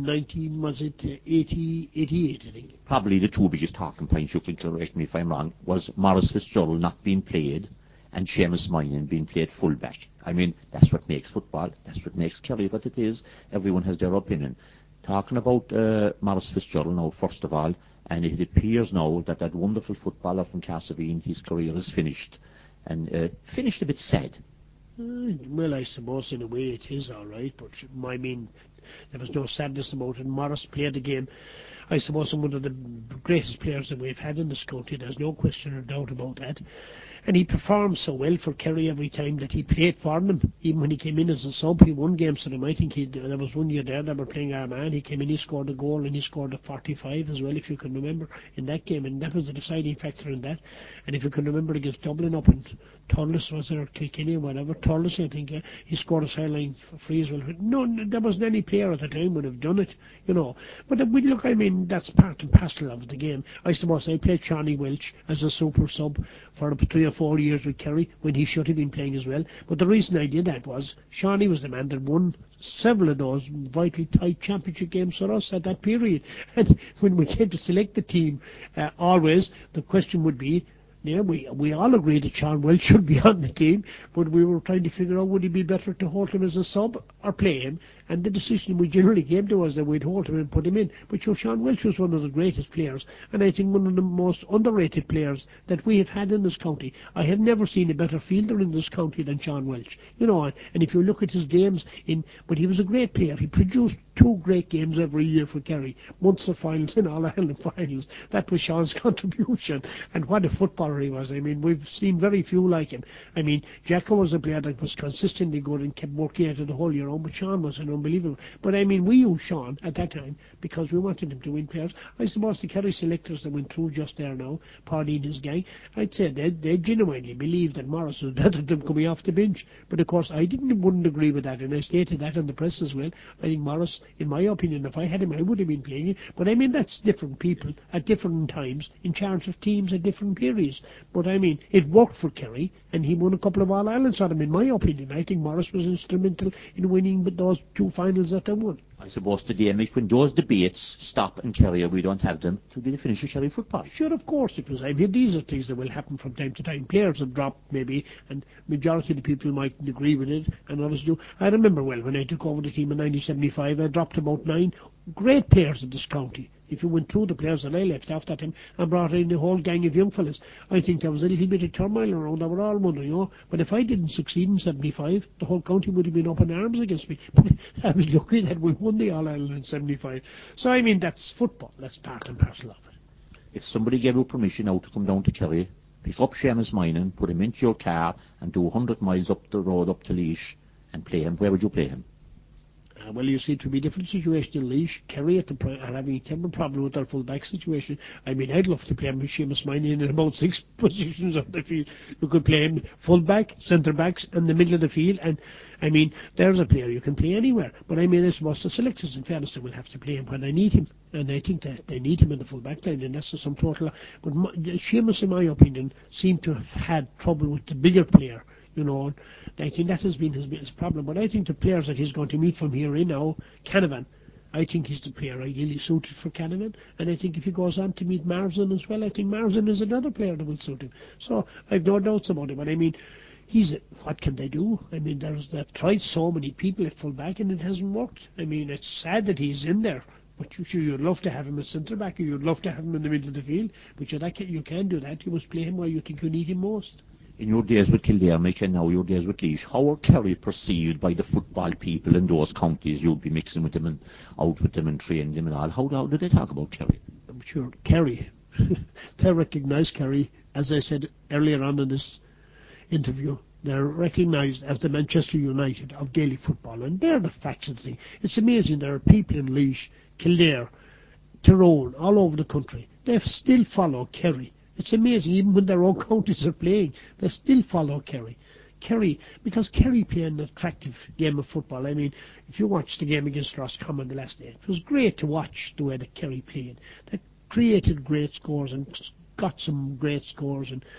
S2: 88, I think.
S1: Probably the two biggest talking points, you can correct me if I'm wrong, was Maurice Fitzgerald not being played and Seamus Moynihan being played full-back. I mean, that's what makes football, that's what makes Kerry what it is. Everyone has their opinion. Talking about Maurice Fitzgerald now, first of all, and it appears now that that wonderful footballer from Castlevine, his career is finished, and finished a bit sad.
S2: Well, I suppose in a way it is all right, but I mean, there was no sadness about it. Maurice played the game, I suppose, one of the greatest players that we've had in this county. There's no question or doubt about that. And he performed so well for Kerry every time that he played for them. Even when he came in as a sub, he won games for them. I think there was one year there they were playing Armagh. He came in, he scored a goal, and he scored a 45 as well, if you can remember, in that game. And that was the deciding factor in that. And if you can remember against Dublin up in Thurles, was there, or Kilkenny, or whatever, Thurles, I think, he scored a sideline free as well. No, there wasn't any player at the time would have done it, But look, I mean, that's part and parcel of the game. I suppose I played Shawnee Welch as a super sub for 3 or 4 years with Kerry when he should have been playing as well. But the reason I did that was Shawnee was the man that won several of those vitally tight championship games for us at that period. And when we came to select the team, always the question would be, we all agreed that Sean Welch should be on the team, but we were trying to figure out would it be better to hold him as a sub or play him. And the decision we generally came to was that we'd hold him and put him in. But Sean Welch was one of the greatest players, and I think one of the most underrated players that we have had in this county. I have never seen a better fielder in this county than Sean Welch. And if you look at his games, but he was a great player. He produced 2 great games every year for Kerry, Munster finals and All-Ireland finals. That was Sean's contribution, and what a footballer he was. I mean, we've seen very few like him. I mean, Jacko was a player that was consistently good and kept working at it the whole year on, but Sean was an unbelievable. But I mean, we used Sean at that time because we wanted him to win players. I suppose the Kerry selectors that went through just there now, Paddy and his gang, I'd say they genuinely believed that Maurice was better than coming off the bench. But of course, I wouldn't agree with that, and I stated that in the press as well. I think Maurice, in my opinion, if I had him, I would have been playing him. But I mean, that's different people at different times in charge of teams at different periods. But I mean, it worked for Kerry, and he won a couple of All-Irelands on him, in my opinion. I think Maurice was instrumental in winning those 2 finals that they won.
S1: I suppose today, Mick, when those debates stop in Kerry or we don't have them, it will be the finish of Kerry football.
S2: Sure, of course it was. I mean, these are things that will happen from time to time. Players have dropped, maybe, and majority of the people mightn't agree with it, and others do. I remember well when I took over the team in 1975, I dropped about 9 great players in this county. If you went through the players that I left after that time and brought in the whole gang of young fellas, I think there was a little bit of turmoil around. They were all wondering, but if I didn't succeed in 75, the whole county would have been up in arms against me. But I was lucky that we won the All-Ireland in 75. So, I mean, that's football. That's part and parcel of it.
S1: If somebody gave you permission now to come down to Kerry, pick up Seamus Minan, put him into your car and do 100 miles up the road up to Laois and play him, where would you play him?
S2: Well, you see, it would be a different situation in Laois. Kerry are having a terrible problem with their full-back situation. I mean, I'd love to play him with Seamus Minan in about 6 positions on the field. You could play him full-back, centre-backs, and the middle of the field. And, I mean, there's a player you can play anywhere. But, I mean, I suppose the selectors, in fairness, will have to play him when they need him. And I think that they need him in the full-back line, and that's the sum total. But Seamus, in my opinion, seemed to have had trouble with the bigger player. And I think that has been his problem. But I think the players that he's going to meet from here in now, Canavan, I think he's the player ideally suited for Canavan. And I think if he goes on to meet Marsden as well, I think Marsden is another player that will suit him. So I've no doubts about him. But I mean, what can they do? I mean, they've tried so many people at full back and it hasn't worked. I mean, it's sad that he's in there. But you'd love to have him at centre back, or you'd love to have him in the middle of the field. But you can't do that. You must play him where you think you need him most.
S1: In your days with Kildare, Mick, and now your days with Laois, how are Kerry perceived by the football people in those counties? You'd be mixing with them and out with them and training them and all. How do they talk about Kerry?
S2: I'm sure Kerry, they recognise Kerry, as I said earlier on in this interview, they're recognised as the Manchester United of Gaelic football, and they're the facts of the thing. It's amazing. There are people in Laois, Kildare, Tyrone, all over the country. They still follow Kerry. It's amazing, even when their own counties are playing, they still follow Kerry. Because Kerry play an attractive game of football. I mean, if you watch the game against Roscommon the last day, it was great to watch the way that Kerry played. They created great scores and got some great scores. And,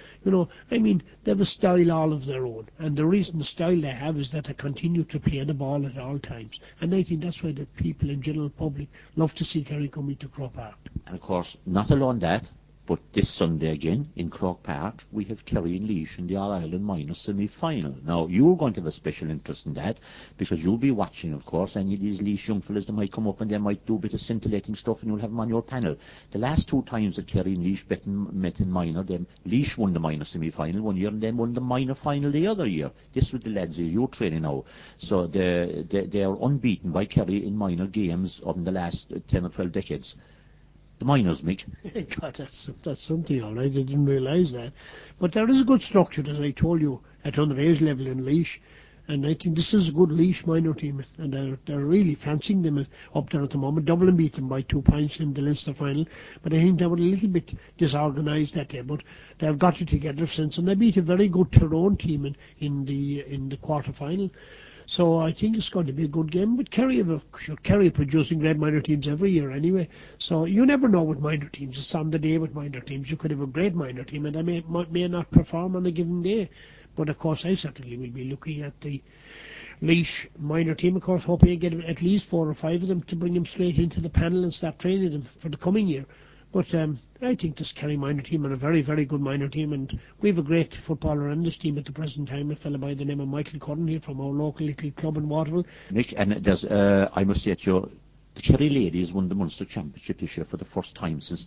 S2: I mean, they have a style all of their own. And the reason the style they have is that they continue to play the ball at all times. And I think that's why the people in general public love to see Kerry coming to Croke Park.
S1: And, of course, not alone that, but this Sunday again in Croke Park we have Kerry and Laois in the All-Ireland minor semi-final. Now you're going to have a special interest in that because you'll be watching, of course. Any of these Laois young fellas that might come up and they might do a bit of scintillating stuff and you'll have them on your panel. The last 2 times that Kerry and Laois met in minor, Laois won the minor semi-final one year and then won the minor final the other year. This was the lads you're training now. So they are unbeaten by Kerry in minor games of the last 10 or 12 decades. The minors, Mick.
S2: God, that's something, all right. I didn't realise that. But there is a good structure, as I told you, at underage level in Laois. And I think this is a good Laois minor team. And they're really fancying them up there at the moment. Dublin beat them by 2 points in the Leinster final. But I think they were a little bit disorganised that day. But they've got it together since. And they beat a very good Tyrone team in the quarter-final. So I think it's going to be a good game. But Kerry are producing great minor teams every year anyway. So you never know with minor teams. It's on the day with minor teams. You could have a great minor team and they may not perform on a given day. But of course I certainly will be looking at the Laois minor team, of course, hoping to get at least 4 or 5 of them to bring them straight into the panel and start training them for the coming year. But I think this Kerry minor team are a very, very good minor team, and we have a great footballer in this team at the present time, a fellow by the name of Michael Curran here from our local little club in Waterville.
S1: Nick, and there's, I must say to you, the Kerry ladies won the Munster Championship this year for the first time since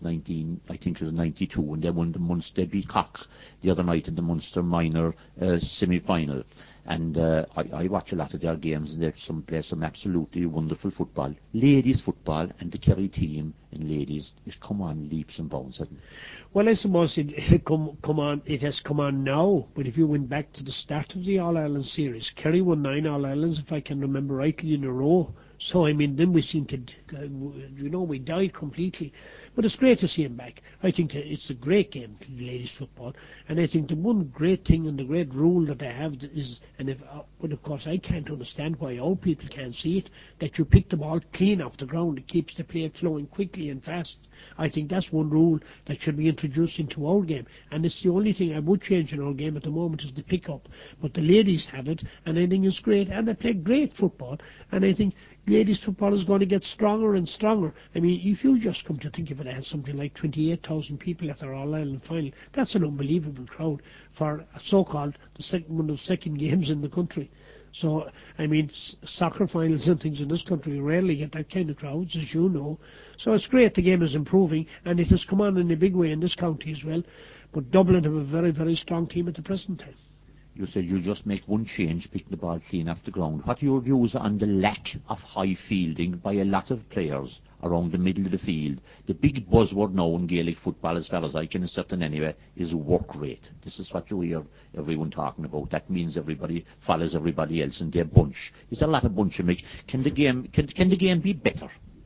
S1: 92, and they won the Munster, they beat Cork the other night in the Munster minor semi-final. And I watch a lot of their games, and they play some absolutely wonderful football. Ladies football, and the Kerry team in ladies, it's come on leaps and bounds, hasn't it?
S2: Well, I suppose it has come on now, but if you went back to the start of the All-Ireland series, Kerry won 9 All-Irelands, if I can remember rightly, in a row. So, I mean, then we seem to, we died completely. But it's great to see him back. I think that it's a great game, ladies football. And I think the one great thing and the great rule that they have is, but of course I can't understand why old people can't see it, that you pick the ball clean off the ground. It keeps the play flowing quickly and fast. I think that's one rule that should be introduced into our game. And it's the only thing I would change in our game at the moment is the pick-up. But the ladies have it, and I think it's great. And they play great football. And I think ladies football is going to get stronger and stronger. I mean, if you just come to think of it, it had something like 28,000 people at their All-Ireland final. That's an unbelievable crowd for a so-called one of the second games in the country. So, I mean, soccer finals and things in this country rarely get that kind of crowds, as you know. So it's great the game is improving, and it has come on in a big way in this county as well. But Dublin have a very, very strong team at the present time.
S1: You said you just make one change, picking the ball clean off the ground. What are your views on the lack of high fielding by a lot of players around the middle of the field? The big buzzword now in Gaelic football, as far as I can ascertain anyway, is work rate. This is what you hear everyone talking about. That means everybody follows everybody else and they bunch. There's a lot of bunching. Can the game be better?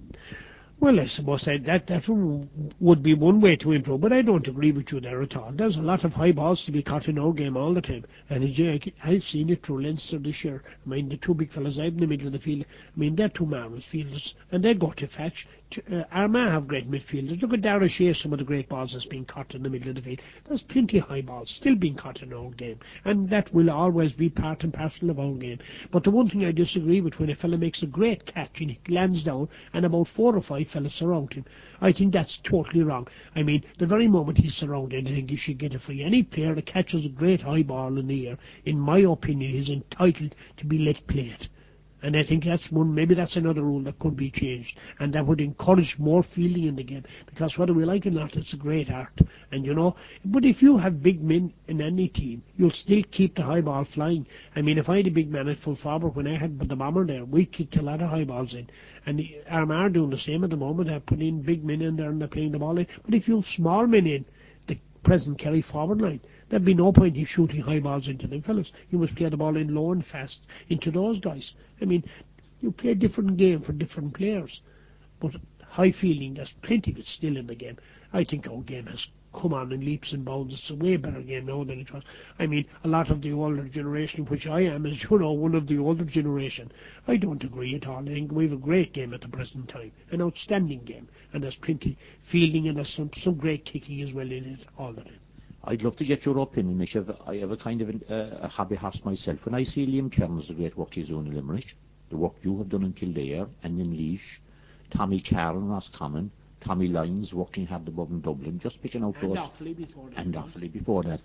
S2: Well, I suppose that would be one way to improve, but I don't agree with you there at all. There's a lot of high balls to be caught in our game all the time, and I've seen it through Leinster this year. I mean, the two big fellas out in the middle of the field, I mean, they're two marvellous fielders, and they go to fetch. Armagh have great midfielders. Look at Dara Shea, some of the great balls that's being caught in the middle of the field. There's plenty of high balls still being caught in our game, and that will always be part and parcel of our game. But the one thing I disagree with, when a fella makes a great catch and he lands down, and about 4 or 5 fellas surround him, I think that's totally wrong. I mean, the very moment he's surrounded, I think he should get a free. Any player that catches a great high ball in the air, in my opinion, is entitled to be let play it. And I think maybe that's another rule that could be changed, and that would encourage more fielding in the game, because whether we like it or not, it's a great art. And but if you have big men in any team, you'll still keep the high ball flying. I mean, if I had a big man at full forward, when I had the bomber there, we kicked a lot of high balls in, and Armagh are doing the same at the moment. They're putting in big men in there and they're playing the ball in. But if you have small men in the present Kerry forward line, there'd be no point in shooting high balls into them fellas. You must play the ball in low and fast into those guys. I mean, you play a different game for different players. But high fielding, there's plenty of it still in the game. I think our game has come on in leaps and bounds. It's a way better game now than it was. I mean, a lot of the older generation, which I am, as you know, one of the older generation, I don't agree at all. I think we have a great game at the present time, an outstanding game, and there's plenty fielding, and there's some great kicking as well in it all the time.
S1: I'd love to get your opinion, Mick. I have a kind of a hobby horse myself. When I see Liam Kearns, the great work he's doing in Limerick, the work you have done in Kildare and in Laois, Tommy Carr and Roscommon, Tommy Lyons working hard above in Dublin, just picking out those. And Offaly before that.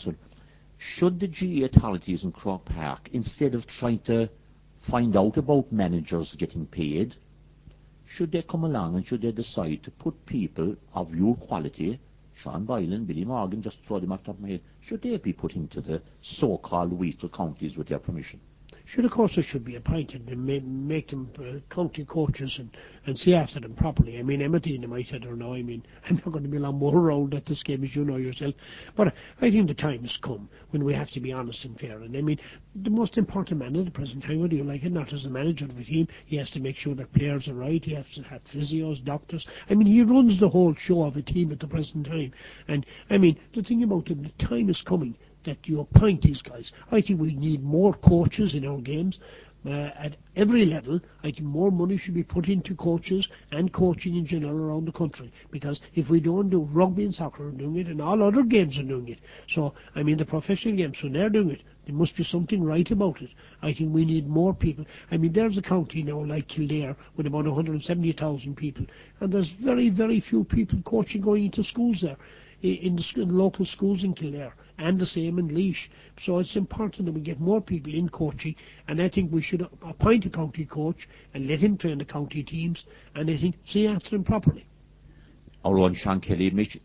S1: Should the GA authorities in Croke Park, instead of trying to find out about managers getting paid, should they come along and should they decide to put people of your quality, Sean Boylan, Billy Morgan, just throw them off the top of my head, should they be put into the so-called weaker counties with their permission?
S2: Should, of course, they should be appointed and make them county coaches and see after them properly. I mean, Emmetine might, I don't know. I mean, I'm not going to be long more around at this game, as you know yourself. But I think the time has come when we have to be honest and fair. And I mean, the most important man at the present time, whether you like it or not, as the manager of a team, he has to make sure that players are right. He has to have physios, doctors. I mean, he runs the whole show of a team at the present time. And I mean, the thing about it, the time is coming that you appoint these guys. I think we need more coaches in our games. At every level, I think more money should be put into coaches and coaching in general around the country. Because if we don't do rugby and soccer are doing it, and all other games are doing it. So, I mean, the professional games, when they're doing it, there must be something right about it. I think we need more people. I mean, there's a county now like Kildare with about 170,000 people. And there's very, very few people coaching going into schools there. In the local schools in Kildare, and the same in Laois. So it's important that we get more people in coaching, and I think we should appoint a county coach and let him train the county teams, and I think see after him properly.
S1: Our own Sean Kelly, Mick,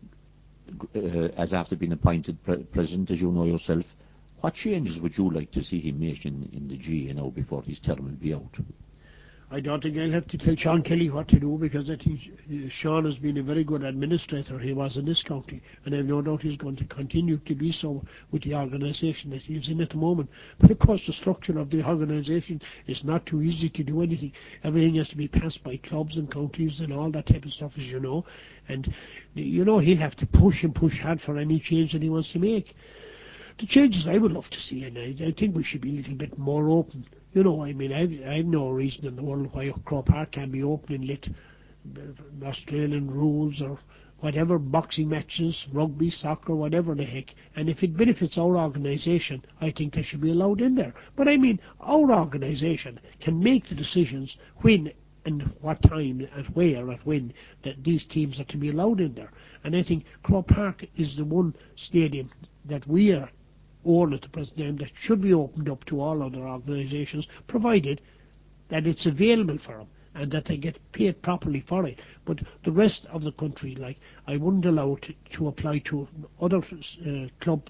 S1: as after being appointed president, as you know yourself, what changes would you like to see him make in the GA now before his term will be out?
S2: I don't think I'll have to tell Sean Kelly what to do, because I think Sean has been a very good administrator. He was in this county, and I've no doubt he's going to continue to be so with the organisation that he's in at the moment. But of course, the structure of the organisation is not too easy to do anything. Everything has to be passed by clubs and counties and all that type of stuff, as you know. And he'll have to push and push hard for any change that he wants to make. The changes I would love to see, and I think we should be a little bit more open. I mean, I've no reason in the world why Croke Park can't be open and let Australian rules or whatever, boxing matches, rugby, soccer, whatever the heck. And if it benefits our organisation, I think they should be allowed in there. But I mean, our organisation can make the decisions when and what time, at where, at when, that these teams are to be allowed in there. And I think Croke Park is the one stadium that we are own at the present time that should be opened up to all other organisations, provided that it's available for them and that they get paid properly for it. But the rest of the country, like, I wouldn't allow it to apply to other club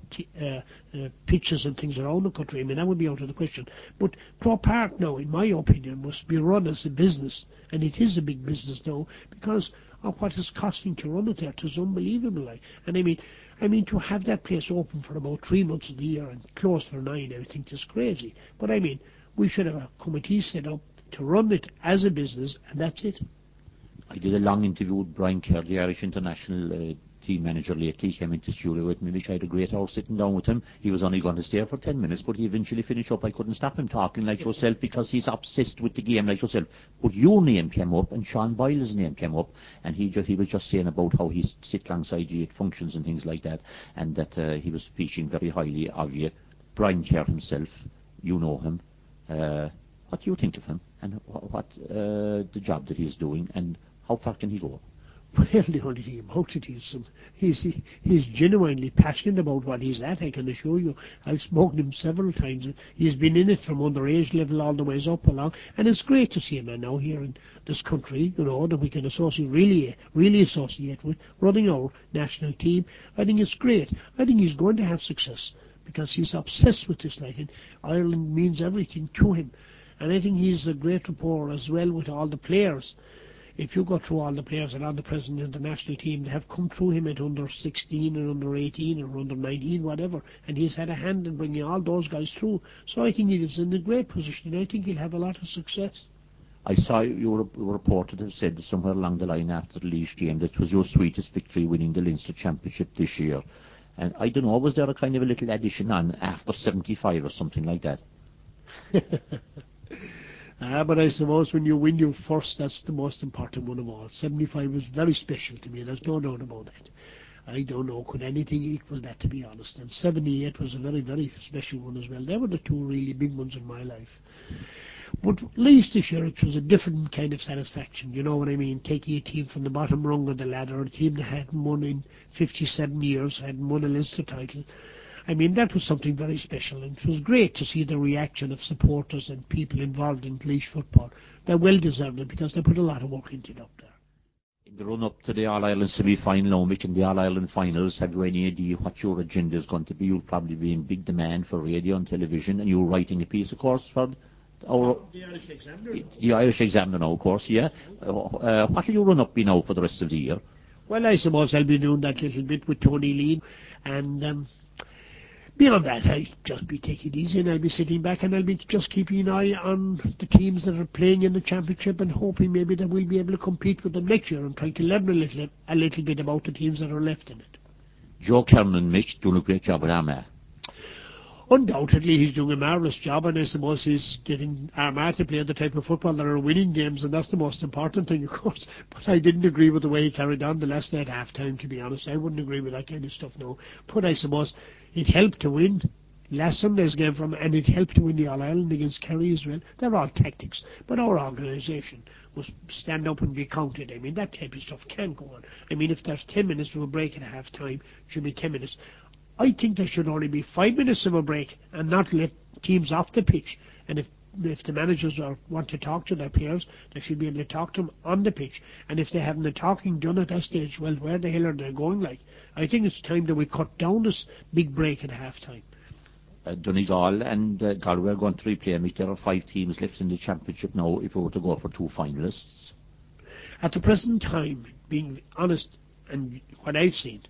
S2: pitches and things around the country. I mean, that would be out of the question. But Croke Park now, in my opinion, must be run as a business, and it is a big business now because of what it's costing to run it there. It's unbelievable. Like. And I mean, to have that place open for about 3 months of the year and closed for 9, I think is crazy. But I mean, we should have a committee set up to run it as a business, and that's it.
S1: I did a long interview with Brian Kerr, the Irish international team manager lately. He came into studio with me. I had a great hour sitting down with him. He was only going to stay for 10 minutes, but he eventually finished up. I couldn't stop him talking like yourself because he's obsessed with the game like yourself. But your name came up and Sean Boyle's name came up, and he was just saying about how he sits alongside you at functions and things like that, and that he was speaking very highly of you. Brian Kerr himself, you know him. What do you think of him, and what the job that he's doing, and how far can he go?
S2: Well, the only thing about it is he's genuinely passionate about what he's at, I can assure you. I've spoken to him several times. He's been in it from underage level all the ways up along, and it's great to see him now here in this country, you know, that we can associate, really associate with running our national team. I think it's great. I think he's going to have success because he's obsessed with this, like, and Ireland means everything to him. And I think he's a great rapport as well with all the players. If you go through all the players and all the present in the national team, they have come through him at under 16 and under 18 or under 19, whatever, and he's had a hand in bringing all those guys through. So I think he is in a great position, and I think he'll have a lot of success.
S1: I saw you reported have said somewhere along the line after the Laois game that it was your sweetest victory winning the Leinster Championship this year. And I don't know, was there a kind of a little addition on after 75 or something like that?
S2: But I suppose when you win your first, that's the most important one of all. 75 was very special to me, there's no doubt about that. I don't know, could anything equal that, to be honest. And 78 was a very, very special one as well. They were the two really big ones in my life. But at least this year it was a different kind of satisfaction, you know what I mean? Taking a team from the bottom rung of the ladder, a team that hadn't won in 57 years, hadn't won a Leinster title. I mean, that was something very special, and it was great to see the reaction of supporters and people involved in Laois football. They're well deserved it because they put a lot of work into it up there.
S1: In the run-up to the All-Ireland semi-final, Mick, in the All-Ireland finals, have you any idea what your agenda is going to be? You'll probably be in big demand for radio and television, and you're writing a piece, of course, for
S2: the Irish Examiner.
S1: The Irish Examiner now, of course, yeah. What will your run-up be now for the rest of the year?
S2: Well, I suppose I'll be doing that little bit with Tony Lee, and beyond that, I'll just be taking it easy, and I'll be sitting back and I'll be just keeping an eye on the teams that are playing in the championship and hoping maybe that we'll be able to compete with them next year and trying to learn a little bit about the teams that are left in it.
S1: Joe Kernan, Mick, doing a great job with Armagh.
S2: Undoubtedly, he's doing a marvellous job, and I suppose he's getting Armagh to play the type of football that are winning games, and that's the most important thing, of course. But I didn't agree with the way he carried on the last day at half-time, to be honest. I wouldn't agree with that kind of stuff, no. But I suppose it helped to win last Sunday's game and it helped to win the All-Ireland against Kerry as well. They're all tactics, but our organisation must stand up and be counted. I mean, that type of stuff can't go on. I mean, if there's 10 minutes of a break at half-time, it should be 10 minutes. I think there should only be 5 minutes of a break and not let teams off the pitch. And if the managers want to talk to their players, they should be able to talk to them on the pitch. And if they haven't the talking done at that stage, well, where the hell are they going like? I think it's time that we cut down this big break at half-time.
S1: Donegal and Galway are going to replay. Mick, there are 5 teams left in the championship now if we were to go for 2 finalists.
S2: At the present time, being honest, and what I've seen,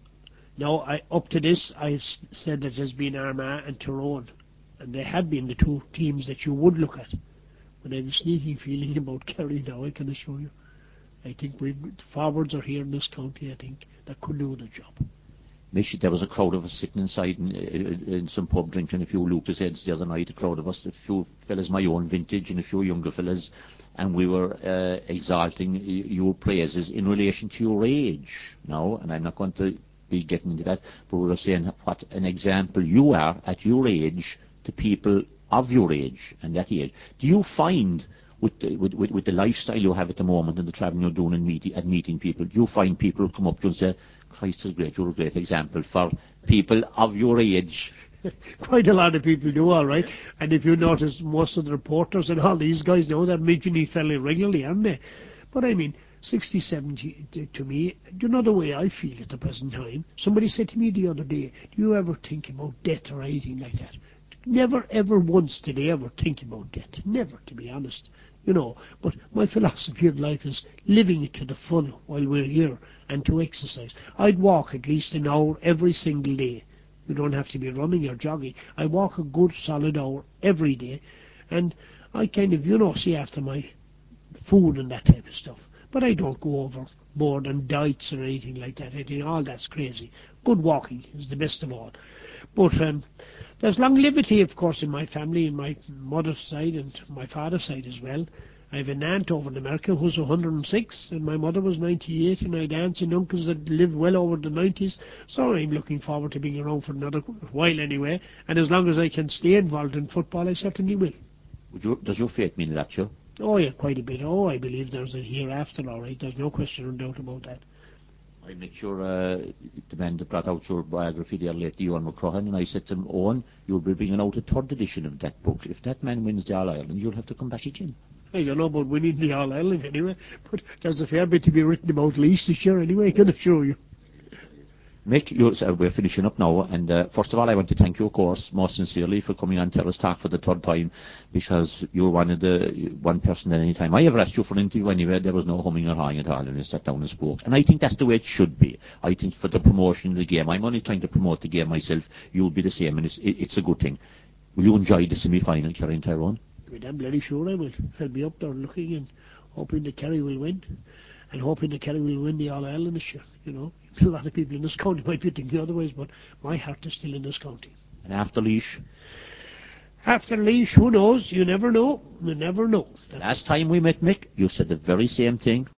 S2: now, up to this, I've said that there's been Armagh and Tyrone, and they have been the 2 teams that you would look at. But I have a sneaking feeling about Kerry now, I can assure you. I think forwards are here in this county, I think, that could do the job.
S1: Mick, there was a crowd of us sitting inside in some pub drinking a few Lucas Heads the other night, a crowd of us, a few fellas my own vintage and a few younger fellas, and we were exalting your praises in relation to your age now, and I'm not going to be getting into that, but we were saying what an example you are at your age to people of your age and that age. Do you find with the lifestyle you have at the moment and the travelling you're doing and meeting people, do you find people come up to you and say, Christ is great, you're a great example for people of your age?
S2: Quite a lot of people do, all right. And if you notice, most of the reporters and all these guys know they're mentioning fairly regularly, aren't they? But I mean, 67 to me, you know the way I feel at the present time. Somebody said to me the other day, do you ever think about death or anything like that? Never ever once did I ever think about death. Never, to be honest. You know, but my philosophy of life is living it to the full while we're here and to exercise. I'd walk at least an hour every single day. You don't have to be running or jogging. I walk a good solid hour every day, and I kind of, see after my food and that type of stuff. But I don't go overboard on diets or anything like that. I think all that's crazy. Good walking is the best of all. But there's longevity, of course, in my family, in my mother's side and my father's side as well. I have an aunt over in America who's 106, and my mother was 98, and I had aunts and uncles that lived well over the 90s. So I'm looking forward to being around for another while anyway. And as long as I can stay involved in football, I certainly will.
S1: Does your faith mean that, Joe?
S2: Oh, yeah, quite a bit. Oh, I believe there's a hereafter, all right. There's no question or doubt about that.
S1: I met the man that brought out your biography there lately, Ewan McCrohan, and I said to him, Owen, you'll be bringing out a third edition of that book. If that man wins the All-Ireland, you'll have to come back again.
S2: I don't know about winning the All-Ireland anyway, but there's a fair bit to be written about Laois this year anyway, I can assure you.
S1: Mick, we're finishing up now, and first of all, I want to thank you, of course, most sincerely for coming on Terrace Talk for the third time, because you're one person at any time I ever asked you for an interview anyway, there was no humming or hawing at all, and you sat down and spoke. And I think that's the way it should be. I think for the promotion of the game, I'm only trying to promote the game myself, you'll be the same, and it's a good thing. Will you enjoy the semi-final, Kerry and Tyrone?
S2: I'm bloody sure I will. I'll be up there looking and hoping that Kerry will win. And hoping that Kerry will win the All-Ireland this year, A lot of people in this county might be thinking otherwise, but my heart is still in this county.
S1: And after Laois?
S2: After Laois, who knows? You never know. You never know.
S1: Last time we met, Mick, you said the very same thing.